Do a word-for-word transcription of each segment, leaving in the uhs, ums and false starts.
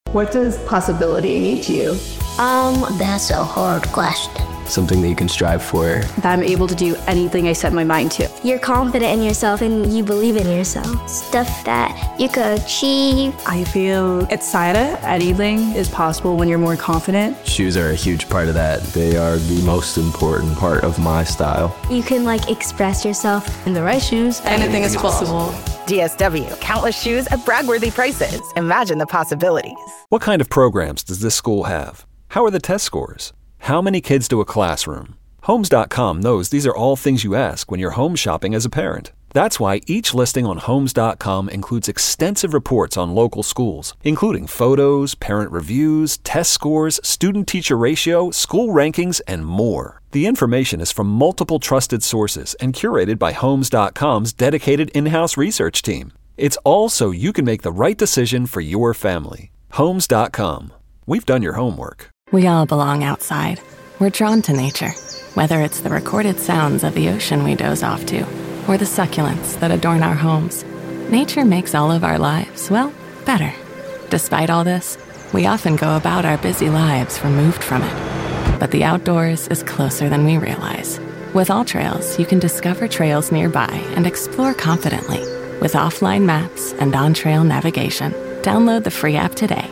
What does possibility mean to you? Um, that's a hard question. Something that you can strive for. That I'm able to do anything I set my mind to. You're confident in yourself and you believe in yourself. Stuff that you could achieve. I feel excited. Anything is possible when you're more confident. Shoes are a huge part of that. They are the most important part of my style. You can like express yourself. In the right shoes, anything is possible. D S W, countless shoes at brag-worthy prices. Imagine the possibilities. What kind of programs does this school have? How are the test scores? How many kids do a classroom? Homes dot com knows these are all things you ask when you're home shopping as a parent. That's why each listing on Homes dot com includes extensive reports on local schools, including photos, parent reviews, test scores, student-teacher ratio, school rankings, and more. The information is from multiple trusted sources and curated by Homes dot com's dedicated in-house research team. It's all so you can make the right decision for your family. Homes dot com. We've done your homework. We all belong outside. We're drawn to nature, whether it's the recorded sounds of the ocean we doze off to, or the succulents that adorn our homes. Nature makes all of our lives, well, better. Despite all this, we often go about our busy lives removed from it. But the outdoors is closer than we realize. With AllTrails, you can discover trails nearby and explore confidently. With offline maps and on-trail navigation, download the free app today.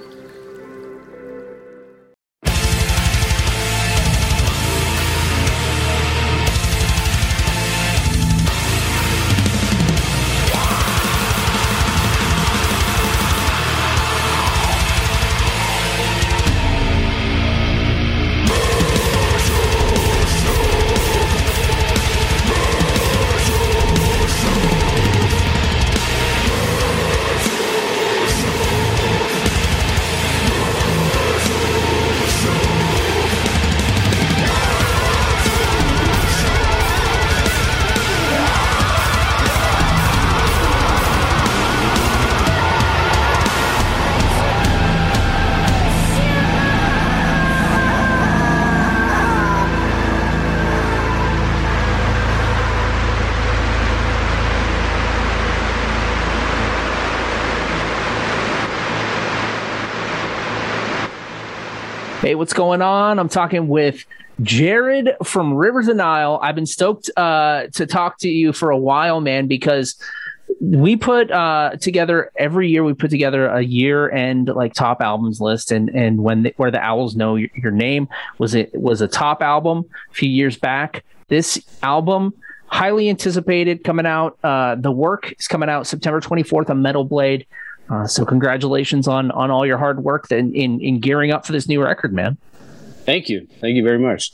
Hey, what's going on? I'm talking with Jared from Rivers of Nihil. I've been stoked uh, to talk to you for a while, man, because we put uh, together every year. We put together a year-end like top albums list, and and when the, where the Owls Know Your, Your Name was it was a top album a few years back. This album, highly anticipated, coming out. Uh, the work is coming out September twenty-fourth on Metal Blade. Uh, so congratulations on on all your hard work in, in in gearing up for this new record, man. Thank you. Thank you very much.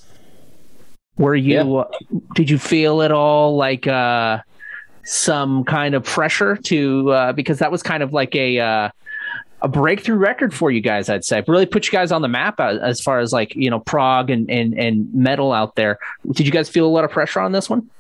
Were you, yeah. uh, did you feel at all like uh, some kind of pressure to, uh, because that was kind of like a, uh, a breakthrough record for you guys, I'd say. Really put you guys on the map as, as far as like, you know, prog and, and, and metal out there. Did you guys feel a lot of pressure on this one?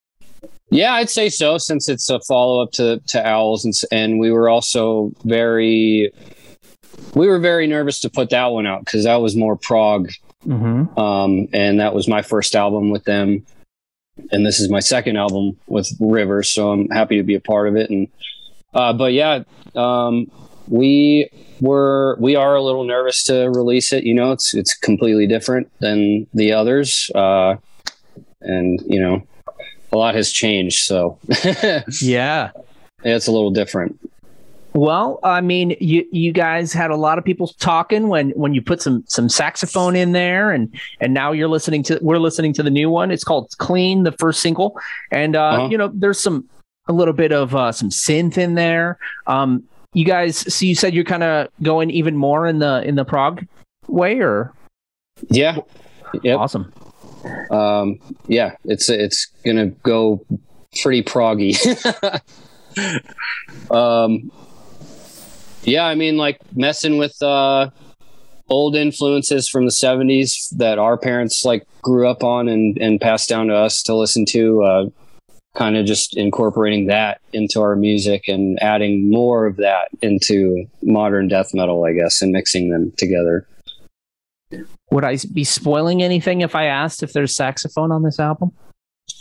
Yeah, I'd say so, since it's a follow-up to, to Owls, and, and we were also very, we were very nervous to put that one out because that was more prog, mm-hmm. um, and that was my first album with them, and this is my second album with Rivers, so I'm happy to be a part of it. And uh, but yeah, um, we were we are a little nervous to release it. You know, it's it's completely different than the others, uh, and you know. A lot has changed, so yeah, it's a little different. Well, I mean, you you guys had a lot of people talking when, when you put some some saxophone in there, and and now you're listening to we're listening to the new one. It's called Clean, the first single, and uh, uh-huh. you know, there's some a little bit of uh, some synth in there. Um, you guys, so you said you're kind of going even more in the in the prog way, or yeah, yep. Awesome. Um, yeah, it's it's gonna go pretty proggy. um, yeah, I mean, like messing with uh, old influences from the seventies that our parents like grew up on and and passed down to us to listen to. Uh, kind of just incorporating that into our music and adding more of that into modern death metal, I guess, and mixing them together. Would I be spoiling anything if I asked if there's saxophone on this album?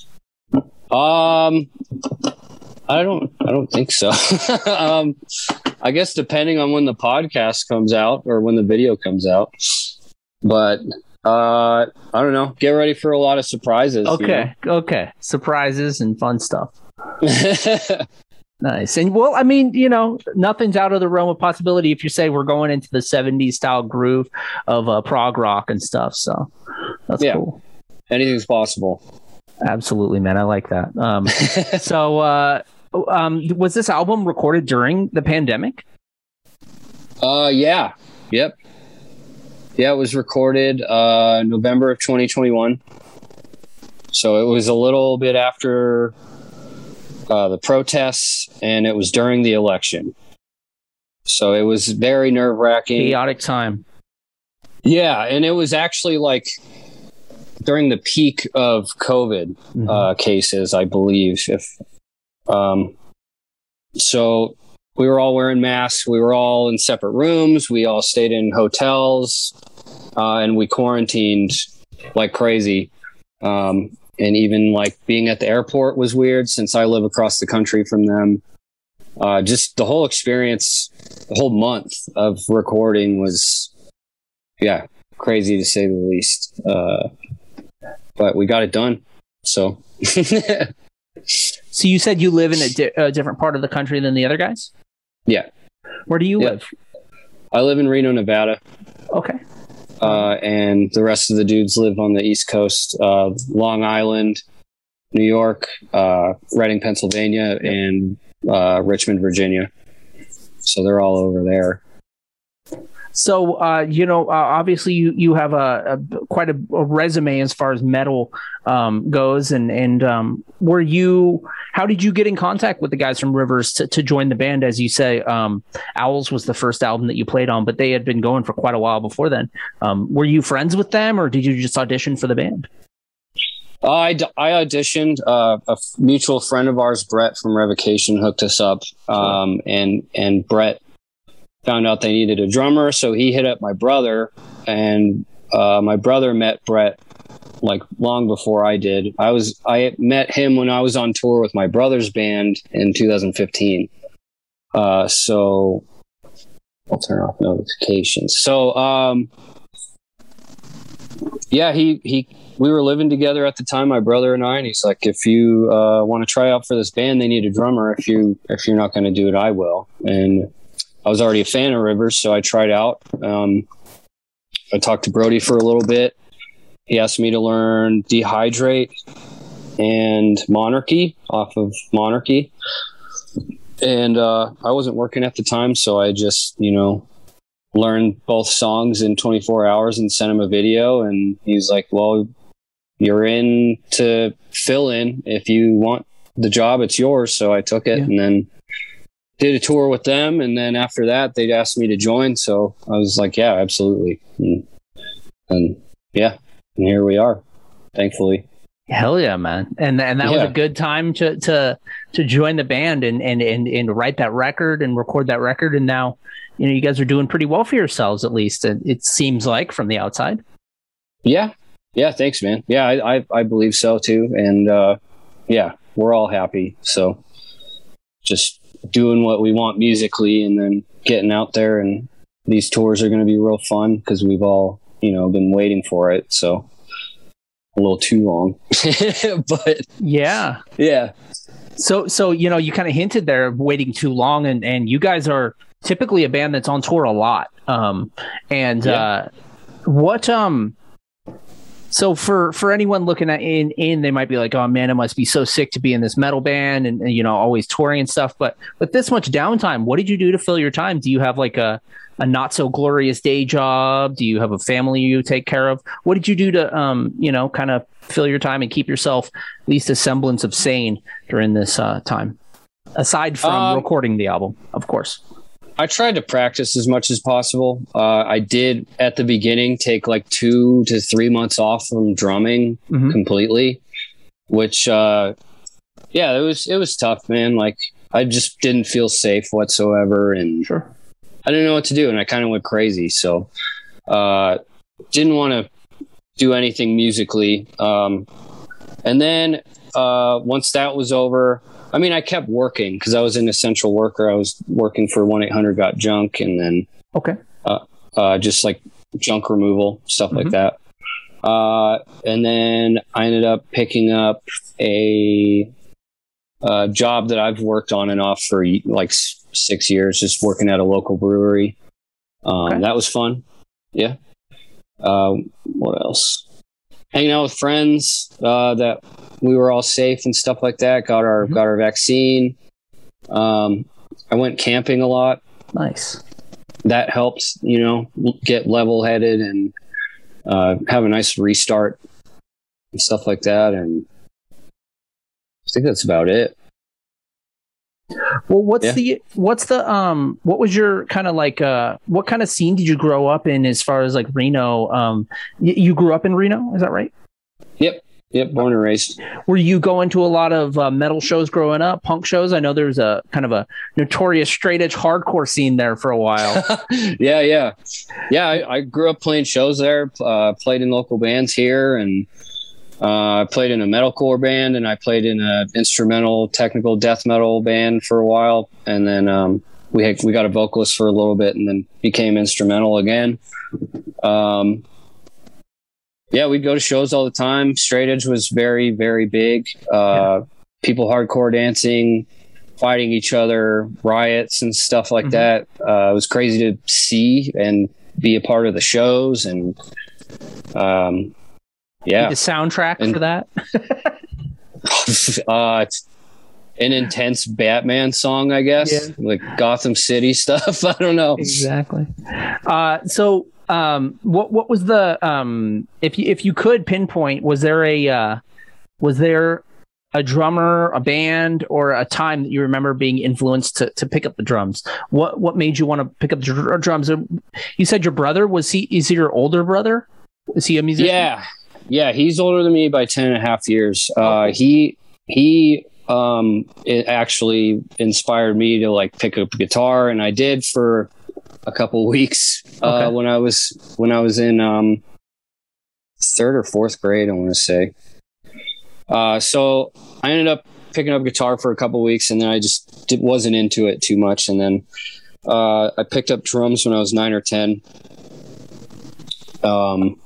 Um, I don't, I don't think so. um, I guess depending on when the podcast comes out or when the video comes out. But uh, I don't know. Get ready for a lot of surprises. Okay. You know? Okay. Surprises and fun stuff. Nice. And well, I mean, you know, nothing's out of the realm of possibility if you say we're going into the seventies style groove of uh, prog rock and stuff. So that's yeah. cool. Anything's possible. Absolutely, man. I like that. Um, so uh, um, was this album recorded during the pandemic? Uh, yeah. Yep. Yeah, it was recorded uh, November of twenty twenty-one. So it was a little bit after uh, the protests, and it was during the election. So it was very nerve-wracking. Chaotic time. Yeah, and it was actually like during the peak of COVID mm-hmm. uh, cases, I believe. If um, so, we were all wearing masks. We were all in separate rooms. We all stayed in hotels, uh, and we quarantined like crazy. Um, and even like being at the airport was weird since I live across the country from them. Uh, just the whole experience, the whole month of recording was, yeah, crazy to say the least. Uh, but we got it done. So. So you said you live in a, di- a different part of the country than the other guys? Yeah. Where do you yeah. live? I live in Reno, Nevada. Okay. Uh, and the rest of the dudes live on the East Coast, uh, Long Island, New York, uh, Reading, Pennsylvania, and uh, Richmond, Virginia. So they're all over there. So, uh, you know, uh, obviously you, you have a, a quite a, a resume as far as metal um, goes. And, and um, were you, how did you get in contact with the guys from Rivers to, to join the band? As you say, um, Owls was the first album that you played on, but they had been going for quite a while before then. Um, were you friends with them, or did you just audition for the band? I, I auditioned. Uh, a mutual friend of ours, Brett from Revocation, hooked us up. Um, and, and Brett found out they needed a drummer, so he hit up my brother, and uh, my brother met Brett like long before I did. I was I met him when I was on tour with my brother's band in two thousand fifteen. Uh, so I'll turn off notifications. So um, yeah, he he we were living together at the time, my brother and I, and he's like, if you uh, want to try out for this band, they need a drummer. If you if you're not going to do it, I will. And I was already a fan of Rivers, so I tried out. Um, I talked to Brody for a little bit. He asked me to learn Dehydrate and Monarchy off of Monarchy. And uh, I wasn't working at the time, so I just, you know, learned both songs in twenty-four hours and sent him a video. And he's like, well, you're in to fill in. If you want the job, it's yours. So I took it, yeah. and then did a tour with them, and then after that they asked me to join, so I was like, yeah, absolutely. And, and yeah, and here we are, thankfully. Hell yeah, man. And and that yeah. was a good time to to to join the band and and and and write that record and record that record. And now, you know, you guys are doing pretty well for yourselves, at least it, it seems like from the outside. Yeah. Yeah, thanks, man. Yeah, I I, I believe so too. And uh yeah, we're all happy. So just doing what we want musically, and then getting out there, and these tours are going to be real fun because we've all, you know, been waiting for it. So a little too long, but yeah, yeah. So, so, you know, you kind of hinted there waiting too long, and, and you guys are typically a band that's on tour a lot. Um, and, yeah. uh, what, um, So for, for anyone looking at in, in, they might be like, oh man, it must be so sick to be in this metal band and, and, you know, always touring and stuff. But with this much downtime, what did you do to fill your time? Do you have like a, a not so glorious day job? Do you have a family you take care of? What did you do to, um, you know, kind of fill your time and keep yourself at least a semblance of sane during this uh, time? Aside from um, recording the album, of course. I tried to practice as much as possible. Uh, I did at the beginning take like two to three months off from drumming mm-hmm. completely, which, uh, yeah, it was, it was tough, man. Like I just didn't feel safe whatsoever. And sure. I didn't know what to do. And I kind of went crazy. So, uh, didn't want to do anything musically. Um, and then, uh, once that was over, I I mean, I kept working because I was an essential worker. I was working for one eight hundred got junk, and then okay, uh, uh, just like junk removal, stuff mm-hmm. like that. Uh, and then I ended up picking up a, a job that I've worked on and off for like six years, just working at a local brewery. Um, okay. That was fun. Yeah. Uh, what else? Hanging out with friends, uh, that we were all safe and stuff like that. Got our, mm-hmm. got our vaccine. Um, I went camping a lot. Nice. That helps, you know, get level headed and, Uh, have a nice restart and stuff like that. And I think that's about it. Well, what's yeah. the, what's the, um, what was your kind of like, uh, what kind of scene did you grow up in as far as like Reno? Um, y- you grew up in Reno, is that right? Yep. Yep. Born and raised. Were you going to a lot of uh, metal shows growing up, punk shows? I know there's a kind of a notorious straight edge hardcore scene there for a while. yeah. Yeah. Yeah. I, I grew up playing shows there, uh, played in local bands here, and uh, I played in a metalcore band, and I played in an instrumental technical death metal band for a while. And then um, we had, we got a vocalist for a little bit and then became instrumental again. Um, Yeah, we'd go to shows all the time. Straight edge was very, very big. Uh, yeah. People hardcore dancing, fighting each other, riots and stuff like mm-hmm. that. Uh, it was crazy to see and be a part of the shows. And um, yeah. The soundtrack and, for that? uh, it's an intense Batman song, I guess. Yeah. Like Gotham City stuff. I don't know. Exactly. Uh, so... Um, what what was the um if you if you could pinpoint, was there a uh, was there a drummer, a band, or a time that you remember being influenced to, to pick up the drums? What what made you want to pick up the dr- drums? You said your brother, was he is he your older brother? Is he a musician? Yeah, yeah, he's older than me by ten and a half years. Uh, he he um it actually inspired me to like pick up a guitar, and I did for a couple of weeks uh, okay. when I was when I was in um, third or fourth grade, I want to say. Uh, so I ended up picking up guitar for a couple of weeks, and then I just did, wasn't into it too much. And then uh, I picked up drums when I was nine or ten. Um,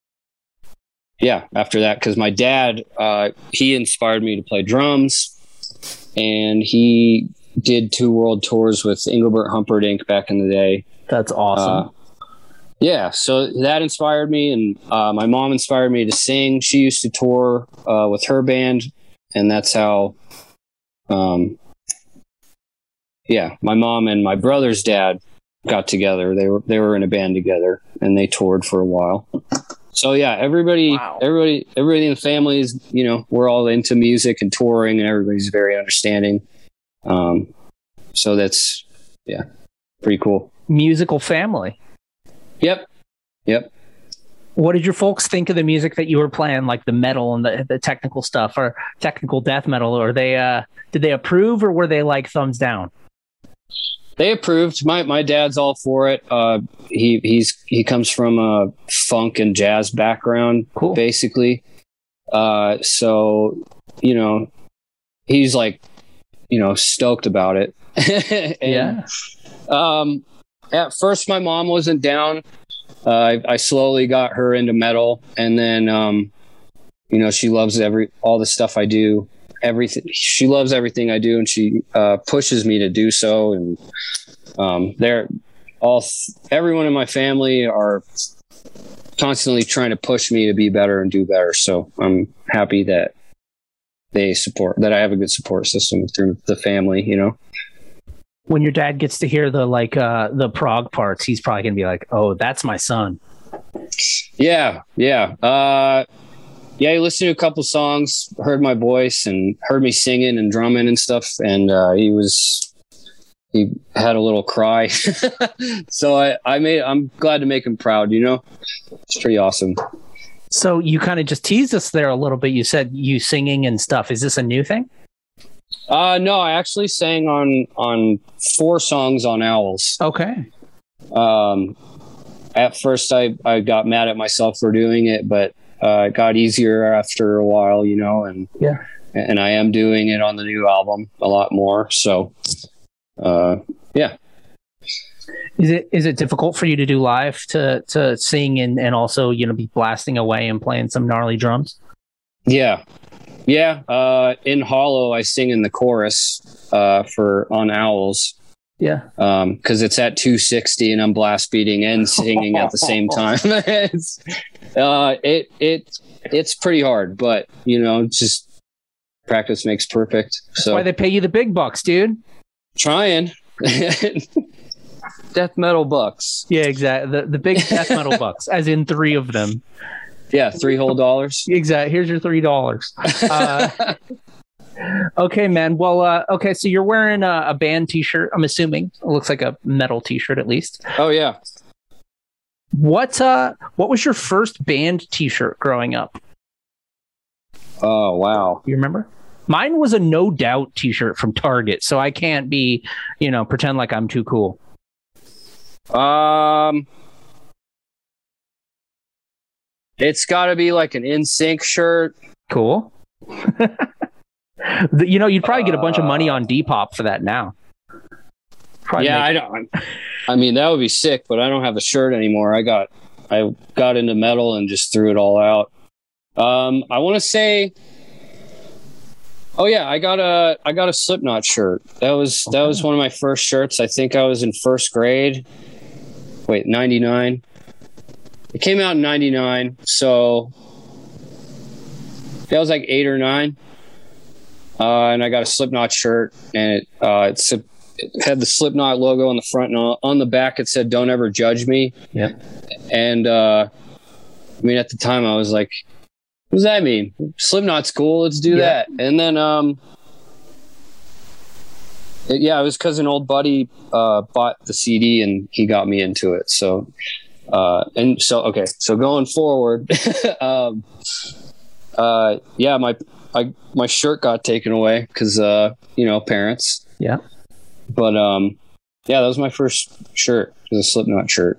yeah, after that, because my dad uh, he inspired me to play drums, and he did two world tours with Engelbert Humperdinck back in the day. That's awesome. Uh, yeah, so that inspired me, and uh, my mom inspired me to sing. She used to tour uh, with her band, and that's how, um, yeah, my mom and my brother's dad got together. They were they were in a band together, and they toured for a while. So yeah, everybody, wow. everybody, everybody in the family is, you know, we're all into music and touring, and everybody's very understanding. Um, so that's yeah, pretty cool. Musical family. Yep. Yep. What did your folks think of the music that you were playing, like the metal and the, the technical stuff, or technical death metal? Or they, uh, did they approve, or were they like thumbs down? They approved. My my dad's all for it. Uh, he he's he comes from a funk and jazz background, cool. basically. Uh, so you know, he's like, you know, stoked about it. and, yeah. Um. At first, my mom wasn't down. Uh, I, I slowly got her into metal, and then, um, you know, she loves every all the stuff I do. Everything she loves everything I do, and she uh, pushes me to do so. And um, they're all everyone in my family are constantly trying to push me to be better and do better. So I'm happy that they support that. I have a good support system through the family. You know. When your dad gets to hear the like uh, the prog parts, he's probably gonna be like, "Oh, that's my son." Yeah, yeah, uh, yeah. He listened to a couple songs, heard my voice, and heard me singing and drumming and stuff, and uh, he was he had a little cry. So I, I made. I'm glad to make him proud. You know, it's pretty awesome. So you kind of just teased us there a little bit. You said you singing and stuff. Is this a new thing? Uh, no, I actually sang on, on four songs on Owls. Okay. Um, at first I, I got mad at myself for doing it, but, uh, it got easier after a while, you know, and, yeah. and I am doing it on the new album a lot more. So, uh, yeah. Is it is it difficult for you to do live to to sing and, and also, you know, be blasting away and playing some gnarly drums? Yeah. Yeah. Uh, in Hollow, I sing in the chorus uh, for on Owls. Yeah. Um, cause it's at two sixty and I'm blast beating and singing at the same time. it's, uh, it, it, it's pretty hard, but you know, just practice makes perfect. That's so why they pay you the big bucks, dude. Trying. Death metal bucks. Yeah, exactly. The the big death metal bucks, as in three of them. Yeah, three whole dollars. Exactly. Here's your three dollars. Uh, okay, man. Well, uh, okay. So you're wearing a, a band T-shirt. I'm assuming it looks like a metal T-shirt, at least. Oh yeah. What uh? What was your first band T-shirt growing up? Oh wow. You remember? Mine was a No Doubt T-shirt from Target, so I can't be, you know, pretend like I'm too cool. Um, it's got to be like an N Sync shirt. Cool. You know, you'd probably get a bunch of money on Depop for that now. Probably yeah, make- I don't. I mean, that would be sick, but I don't have a shirt anymore. I got, I got into metal and just threw it all out. Um, I want to say. Oh yeah, I got a I got a Slipknot shirt. That was okay. That was one of my first shirts. I think I was in first grade. Wait, ninety-nine. It came out in ninety-nine, so that was like eight or nine. Uh, and I got a Slipknot shirt, and it uh, it's a, it had the Slipknot logo on the front, and on the back it said "Don't ever judge me." Yeah. And uh, I mean, at the time, I was like, what does that mean? Slipknot's cool. Let's do yeah. that. And then, um, it, yeah, it was because an old buddy uh, bought the C D and he got me into it. So, uh, and so, okay. So going forward, um, uh, yeah, my, I, my shirt got taken away because, uh, you know, parents. Yeah. But, um, yeah, that was my first shirt. It was a Slipknot shirt.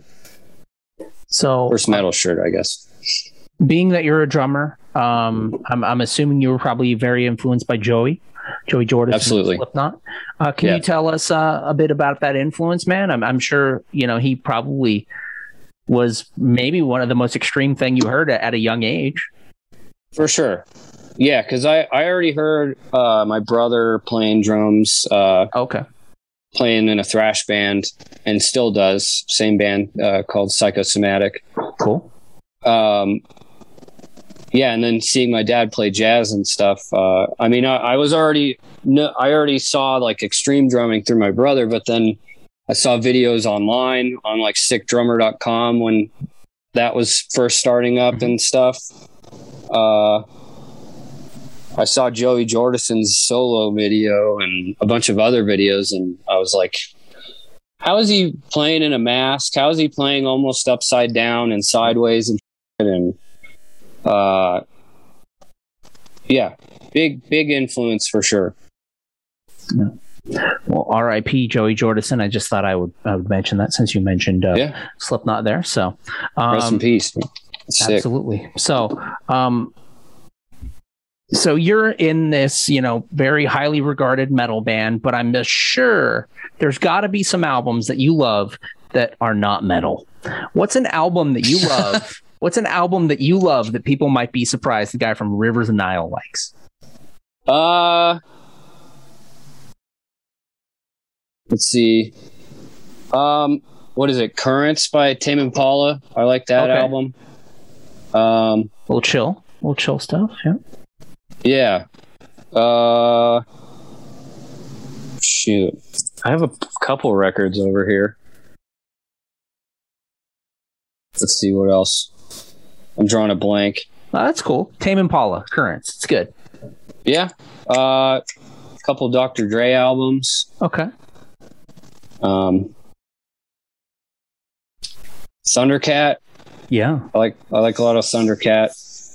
So first metal shirt, I guess. Being that you're a drummer, um, I'm, I'm assuming you were probably very influenced by Joey, Joey Jordison. Absolutely. Slipknot. Uh, can yeah. you tell us uh, a bit about that influence, man? I'm, I'm sure, you know, he probably was maybe one of the most extreme thing you heard at, at a young age. For sure. Yeah, because I, I already heard uh, my brother playing drums. Uh, okay. Playing in a thrash band and still does. Same band uh, called Psychosomatic. Cool. Um, yeah, and then seeing my dad play jazz and stuff. Uh, I mean, I, I was already, no, I already saw like extreme drumming through my brother, but then I saw videos online on like sick drummer dot com when that was first starting up and stuff. Uh, I saw Joey Jordison's solo video and a bunch of other videos, and I was like, how is he playing in a mask? How is he playing almost upside down and sideways and and uh yeah, big big influence for sure. Yeah. Well, R I P Joey Jordison. I just thought I would I would mention that since you mentioned uh, yeah. Slipknot there. So um, rest in peace. Sick. Absolutely. So um so you're in this, you know, very highly regarded metal band, but I'm sure there's got to be some albums that you love that are not metal. What's an album that you love? What's an album that you love that people might be surprised the guy from Rivers of Nile likes? Uh, let's see. Um, what is it? Currents by Tame Impala. I like that okay. album. Um, a little chill, a little chill stuff. Yeah. Yeah. Uh, shoot. I have a couple records over here. Let's see what else. I'm drawing a blank. Oh, that's cool. Tame Impala, Currents. It's good. Yeah. Uh, a couple Doctor Dre albums. Okay. Um, Thundercat. Yeah. I like I like a lot of Thundercat.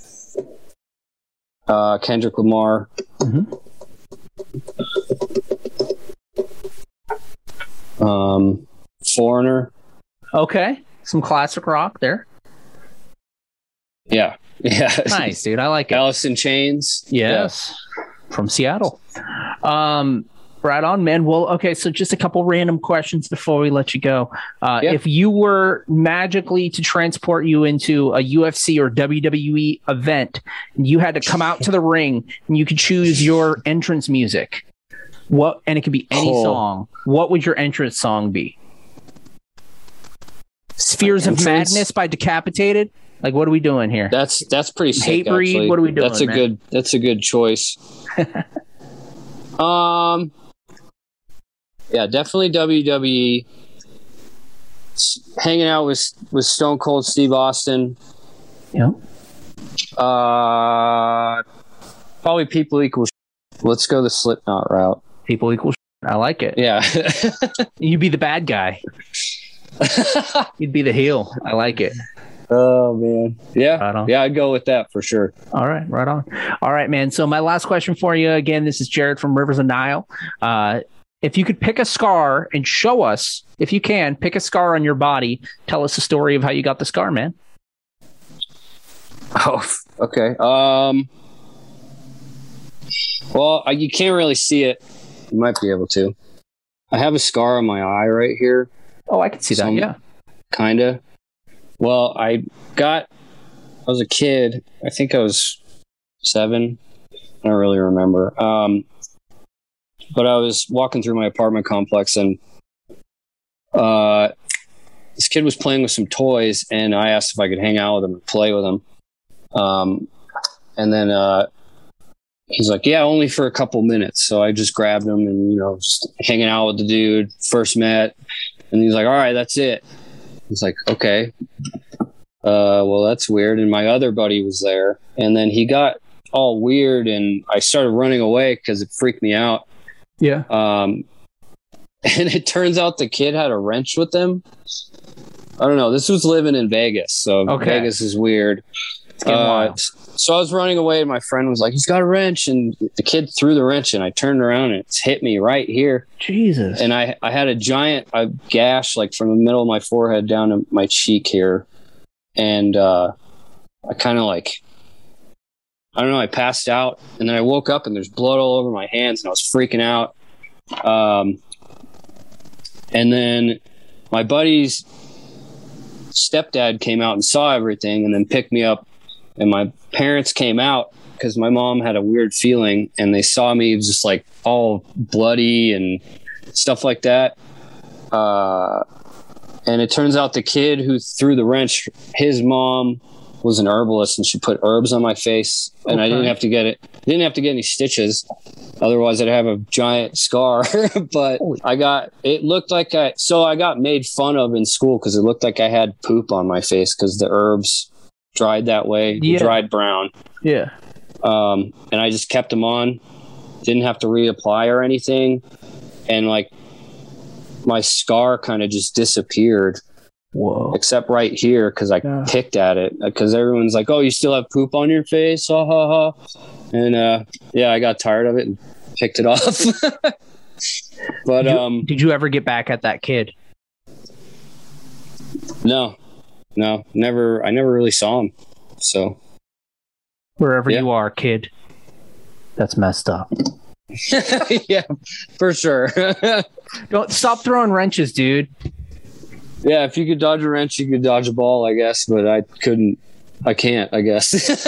Uh, Kendrick Lamar. Mm-hmm. Um, Foreigner. Okay. Some classic rock there. Yeah. Yeah. Nice, dude. I like it. Alice in Chains. Yes. from Seattle. Um, right on, man. Well, okay, so just a couple random questions before we let you go. Uh, Yeah. If you were magically to transport you into a U F C or W W E event, and you had to come out to the ring, and you could choose your entrance music, what? And it could be any Oh. song. What would your entrance song be? Spheres of Entrance? Madness by Decapitated? Like, what are we doing here? That's that's pretty sick. Hatebreed? Actually. What are we doing, That's a man? good. That's a good choice. um. Yeah, definitely W W E. S- Hanging out with with Stone Cold Steve Austin. Yeah. Uh, probably People Equal. Sh- Let's go the Slipknot route. People Equal. Sh- I like it. Yeah. You'd be the bad guy. You'd be the heel. I like it. Oh man. Yeah. Right on. Yeah, I'd go with that for sure. All right, right on. All right, man. So my last question for you, again, this is Jared from Rivers of Nile. Uh, if you could pick a scar and show us, if you can, pick a scar on your body, tell us the story of how you got the scar, man. Oh, okay. Um. Well, I, you can't really see it. You might be able to. I have a scar on my eye right here. Oh, I can see that. Some- Yeah. Kinda. Well, I got. I was a kid. I think I was seven. I don't really remember. Um, but I was walking through my apartment complex, and uh, this kid was playing with some toys, and I asked if I could hang out with him and play with him. Um, and then uh, he's like, "Yeah, only for a couple minutes." So I just grabbed him, and you know, just hanging out with the dude. First met, and he's like, "All right, that's it." He's like, "Okay." Uh, well, that's weird. And my other buddy was there, and then he got all weird, and I started running away because it freaked me out. Yeah. Um, and it turns out the kid had a wrench with him. I don't know. This was living in Vegas, so Okay. Vegas is weird. getting Uh, wild. so I was running away, and my friend was like, "He's got a wrench," and the kid threw the wrench, and I turned around, and it's hit me right here. Jesus. And I, I had a giant a gash like from the middle of my forehead down to my cheek here. And uh, I kind of like, I don't know, I passed out. And then I woke up and there's blood all over my hands and I was freaking out. Um, and then my buddy's stepdad came out and saw everything and then picked me up. And my parents came out because my mom had a weird feeling and they saw me just like all bloody and stuff like that. Uh, and it turns out the kid who threw the wrench, his mom was an herbalist and she put herbs on my face and Okay. I didn't have to get it. Didn't have to get any stitches. Otherwise I'd have a giant scar, but I got, it looked like I, so I got made fun of in school because it looked like I had poop on my face because the herbs dried that way, Yeah. dried brown. Yeah. Um, and I just kept them on, didn't have to reapply or anything. And like my scar kind of just disappeared. Whoa. Except right here because I Yeah. picked at it because everyone's like, "Oh, you still have poop on your face?" Ha ha ha. And uh, yeah, I got tired of it and picked it off. But Did you, um, did you ever get back at that kid? no, no, never. I never really saw him. So Wherever Yeah. you are, kid. That's messed up. yeah, for sure. Don't stop throwing wrenches, dude. Yeah, if you could dodge a wrench, you could dodge a ball, I guess. But I couldn't. I can't. I guess.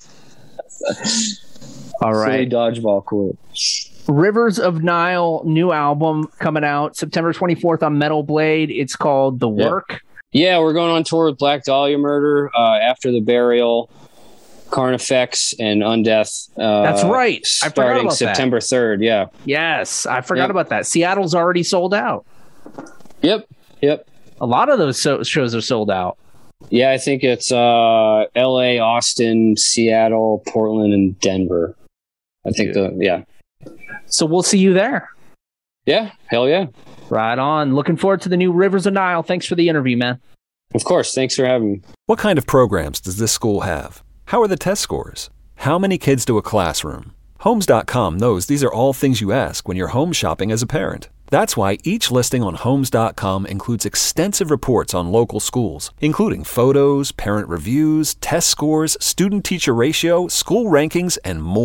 All Silly right. dodgeball quote. Rivers of Nile new album coming out September twenty-fourth on Metal Blade. It's called The Yeah. Work. Yeah, we're going on tour with Black Dahlia Murder uh, after the burial, Carnifex, and Undeath. Uh, That's right. I forgot starting about that. September third. Yeah. Yes, I forgot Yep. about that. Seattle's already sold out. Yep. Yep. A lot of those so- shows are sold out. Yeah, I think it's uh, L A, Austin, Seattle, Portland, and Denver. I think the yeah. So we'll see you there. Yeah. Hell yeah. Right on. Looking forward to the new Rivers of Nile. Thanks for the interview, man. Of course. Thanks for having me. What kind of programs does this school have? How are the test scores? How many kids do a classroom? Homes dot com knows these are all things you ask when you're home shopping as a parent. That's why each listing on Homes dot com includes extensive reports on local schools, including photos, parent reviews, test scores, student-teacher ratio, school rankings, and more.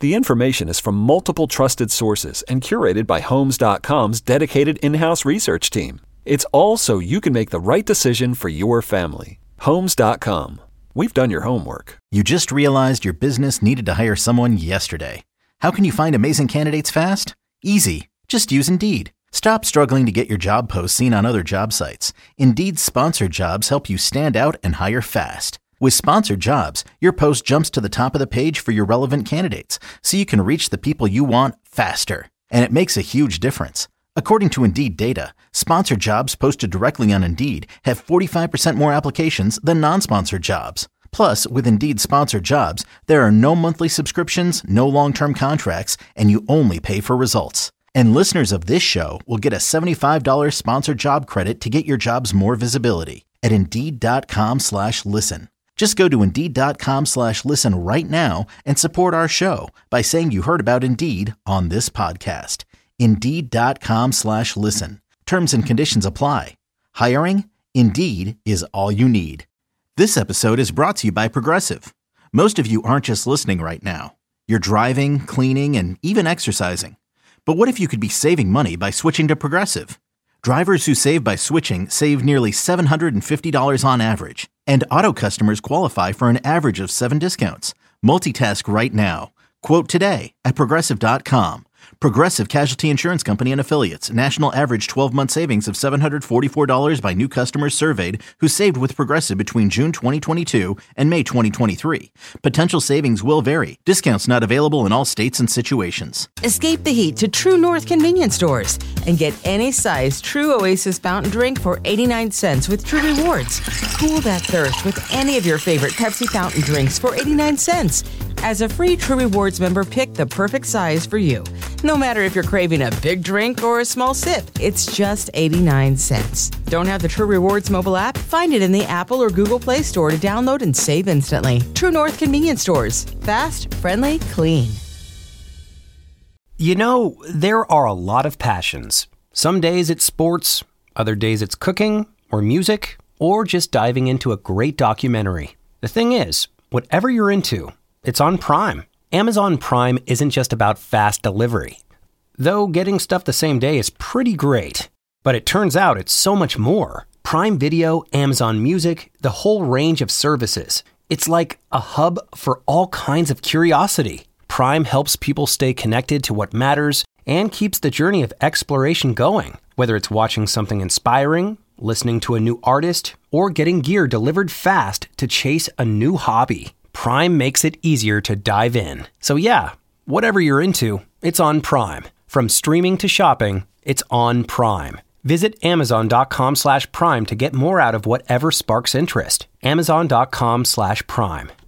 The information is from multiple trusted sources and curated by Homes dot com's dedicated in-house research team. It's all so you can make the right decision for your family. Homes dot com. We've done your homework. You just realized your business needed to hire someone yesterday. How can you find amazing candidates fast? Easy. Just use Indeed. Stop struggling to get your job posts seen on other job sites. Indeed's sponsored jobs help you stand out and hire fast. With sponsored jobs, your post jumps to the top of the page for your relevant candidates, so you can reach the people you want faster. And it makes a huge difference. According to Indeed data, sponsored jobs posted directly on Indeed have forty-five percent more applications than non-sponsored jobs. Plus, with Indeed sponsored jobs, there are no monthly subscriptions, no long-term contracts, and you only pay for results. And listeners of this show will get a seventy-five dollars sponsored job credit to get your jobs more visibility at Indeed.com slash listen. Just go to Indeed.com slash listen right now and support our show by saying you heard about Indeed on this podcast. Indeed.com slash listen. Terms and conditions apply. Hiring? Indeed is all you need. This episode is brought to you by Progressive. Most of you aren't just listening right now. You're driving, cleaning, and even exercising. But what if you could be saving money by switching to Progressive? Drivers who save by switching save nearly seven hundred fifty dollars on average. And auto customers qualify for an average of seven discounts. Multitask right now. Quote today at Progressive dot com. Progressive Casualty Insurance Company and Affiliates. National average twelve-month savings of seven hundred forty-four dollars by new customers surveyed who saved with Progressive between June twenty twenty-two and May twenty twenty-three. Potential savings will vary. Discounts not available in all states and situations. Escape the heat to True North convenience stores and get any size True Oasis fountain drink for eighty-nine cents with True Rewards. Cool that thirst with any of your favorite Pepsi fountain drinks for eighty-nine cents. As a free True Rewards member, pick the perfect size for you. No matter if you're craving a big drink or a small sip, it's just eighty-nine cents. Don't have the True Rewards mobile app? Find it in the Apple or Google Play Store to download and save instantly. True North convenience stores. Fast, friendly, clean. You know, there are a lot of passions. Some days it's sports, other days it's cooking or music, or just diving into a great documentary. The thing is, whatever you're into, it's on Prime. Amazon Prime isn't just about fast delivery. Though getting stuff the same day is pretty great. But it turns out it's so much more. Prime Video, Amazon Music, the whole range of services. It's like a hub for all kinds of curiosity. Prime helps people stay connected to what matters and keeps the journey of exploration going. Whether it's watching something inspiring, listening to a new artist, or getting gear delivered fast to chase a new hobby. Prime makes it easier to dive in. So yeah, whatever you're into, it's on Prime. From streaming to shopping, it's on Prime. Visit Amazon.com slash Prime to get more out of whatever sparks interest. Amazon.com slash Prime.